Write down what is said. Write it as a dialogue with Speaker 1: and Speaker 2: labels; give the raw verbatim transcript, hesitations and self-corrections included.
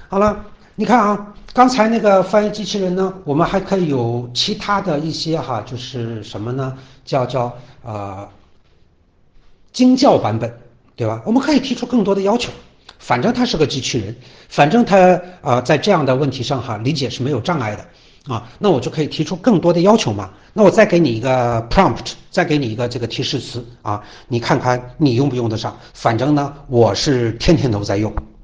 Speaker 1: 好了，你看啊，刚才那个翻译机器人呢，我们还可以有其他的一些哈，就是什么呢？叫叫呃精教版本，对吧？我们可以提出更多的要求。反正它是个机器人，反正它呃在这样的问题上哈理解是没有障碍的啊，那我就可以提出更多的要求嘛。那我再给你一个 prompt，再给你一个这个提示词啊，你看看你用不用得上。反正呢，我是天天都在用。